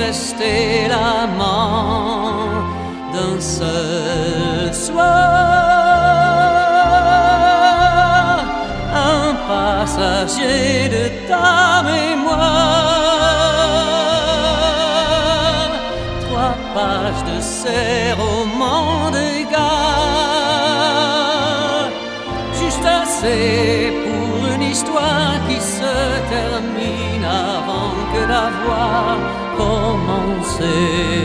rester l'amant d'un seul soir, un passager de ta mémoire, 3 pages de ces romans de gare, juste assez pour une histoire qui se termine avant que d'avoir commencé.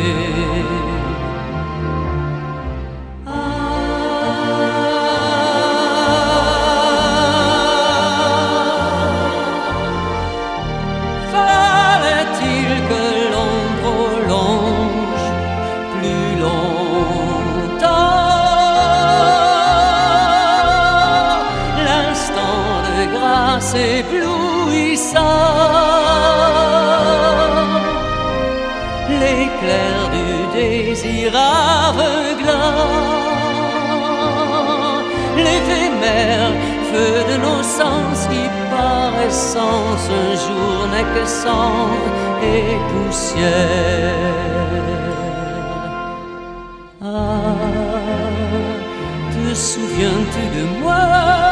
Fallait-il que l'on prolonge plus longtemps l'instant de grâce éblouissant, l'éclair du désir aveuglant, l'éphémère feu de nos sens qui par essence un jour n'est que sang et poussière. Ah, te souviens-tu de moi,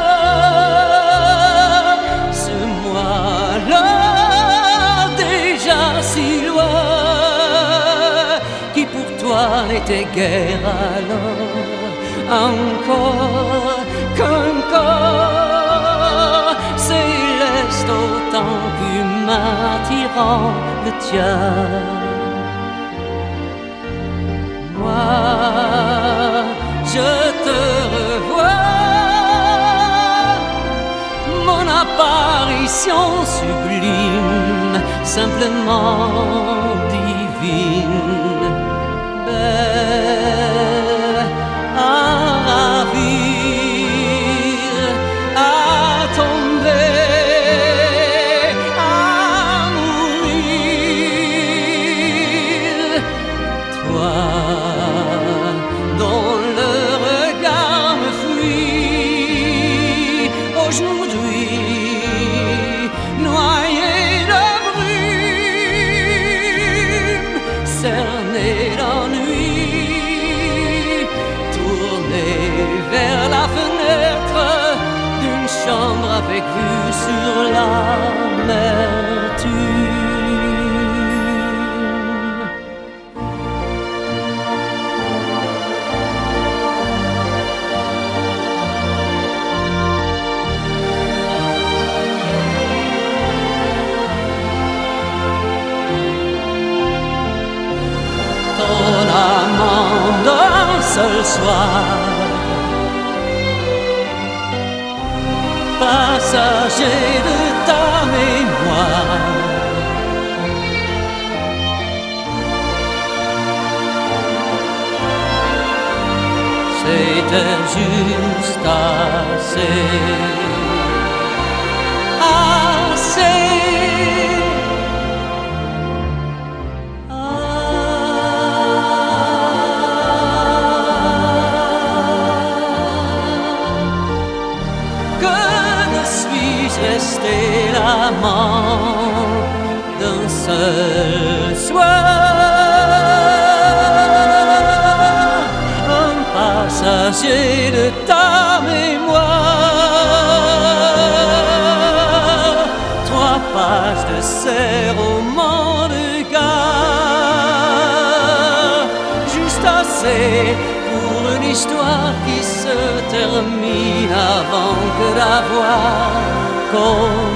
ce moi-là déjà si loin, qui pour toi n'était guère alors encore qu'un corps céleste autant qu'humain attirant le tien. Moi, je te revois, mon apparition sublime, simplement divine, belle à ravir, à tomber, à mourir. Toi, dont le regard me fuit, aujourd'hui noyé de brume, cerné d'ennui, tourné vers la fenêtre d'une chambre avec vue sur l'amertume. Ton amant d'un seul soir, passager de ta mémoire, c'était juste assez, assez. Rester l'amant d'un seul soir, un passager de ta mémoire, 3 pages de ces romans de gare, juste assez pour une histoire qui se termine avant que d'avoir commencé.